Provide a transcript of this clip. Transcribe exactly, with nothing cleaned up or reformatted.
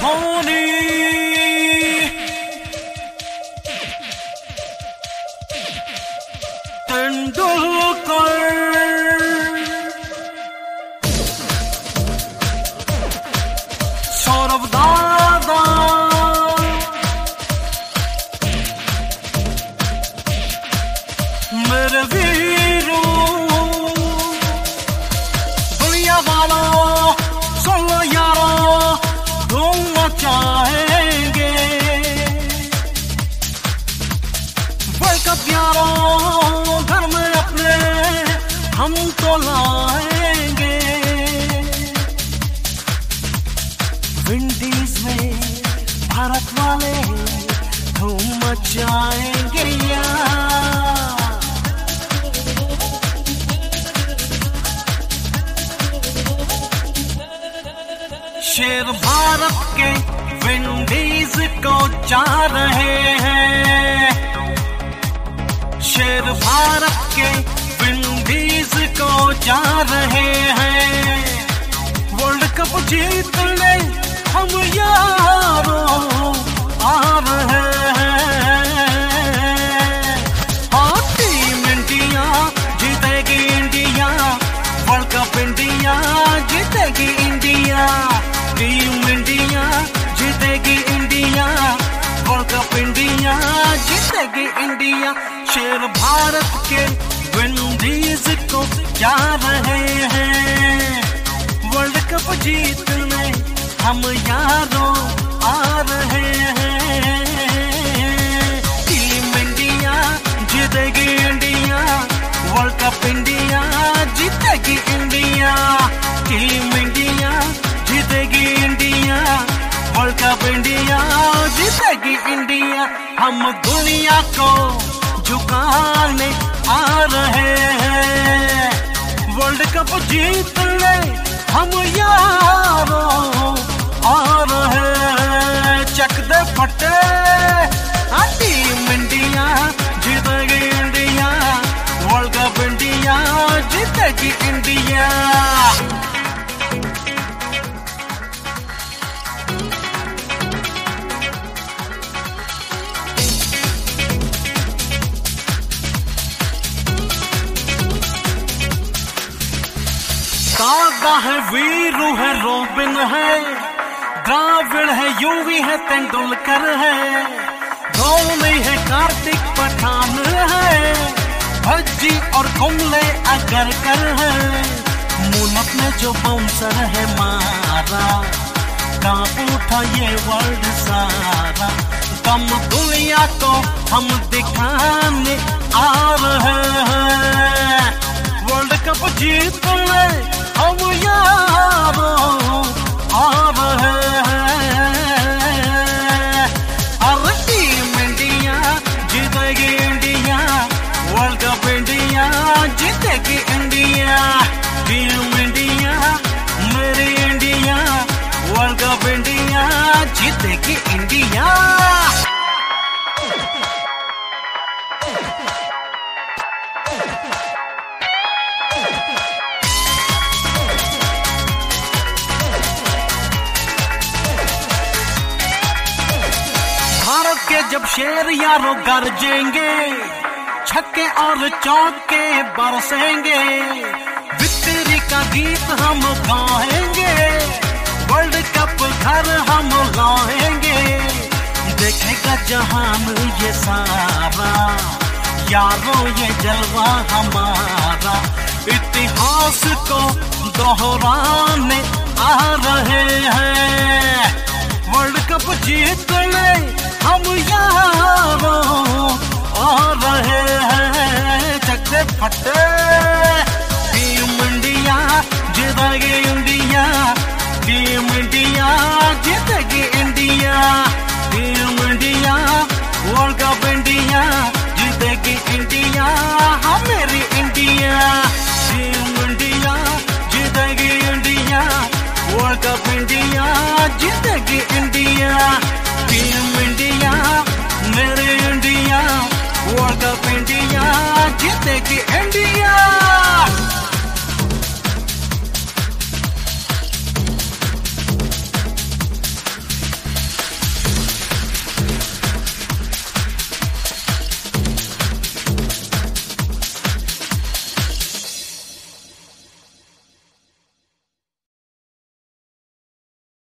धोनी तेंदुलकर सौरभ दादा मेरे वीरों दुनिया वालों सुनो यारों घूमना चाहेंगे वर्ल्ड कप यारों घर में अपने हम तो लाएंगे विंडीज में भारत वाले धूम मचाएंगे यार शेर भारत के विंडीज को जा रहे हैं शेर भारत के विंडीज को जा रहे हैं वर्ल्ड कप जीतने हम यारों आ रहे हैं हाँ टीम इंडिया जीतेगी इंडिया वर्ल्ड कप इंडिया जीतेगी इंडिया टीम इंडिया जीतेगी इंडिया वर्ल्ड कप इंडिया जीतेगी इंडिया शेर भारत के विंडीज को जा रहे हैं वर्ल्ड कप जीतने हम यारों आ रहे हैं टीम इंडिया जीतेगी इंडिया वर्ल्ड कप इंडिया जीतेगी इंडिया टीम इंडिया जीतेगी इंडिया वर्ल्ड कप इंडिया जीतेगी इंडिया हम दुनिया को झुकाने आ रहे हैं वर्ल्ड कप जीतने हम यारों आ रहे हैं चक दे फटे टीम इंडिया जीतेगी इंडिया वर्ल्ड कप इंडिया जीतेगी इंडिया कागा है वीरू है रोबिन है द्राविड़ है यूवी है तेंदुलकर है धोनी है कार्तिक पठान है भज्जी और कुंबले अगरकर है मुनक ने जो बाउंसर है मारा कांप उठा ये वर्ल्ड सारा दम दुनिया को हम दिखाने आ रहे हैं वर्ल्ड कप जीतने हम यारों आ रहे हैं और टीम इंडिया जीतेगी इंडिया वर्ल्ड कप इंडिया जीतेगी इंडिया टीम इंडिया मेरी इंडिया वर्ल्ड कप इंडिया जीतेगी इंडिया के जब शेर यारों गरजेंगे छक्के और चौके बरसेंगे विक्ट्री का गीत हम गाएंगे वर्ल्ड कप घर हम लाएंगे देखेगा जहान ये सारा यारों ये जलवा हमारा इतिहास को दोहराने आ रहे हैं वर्ल्ड कप जीतने हम यारों आ रहे हैं चक दे फटे टीम इंडिया जीतेगी इंडिया टीम इंडिया जीतेगी India team India world cup India जीतेगी इंडिया हमारी इंडिया टीम इंडिया जीतेगी इंडिया वर्ल्ड कप इंडिया जीतेगी इंडिया टीम इंडिया मेरे इंडिया वर्ल्ड कप इंडिया जीतेगी इंडिया।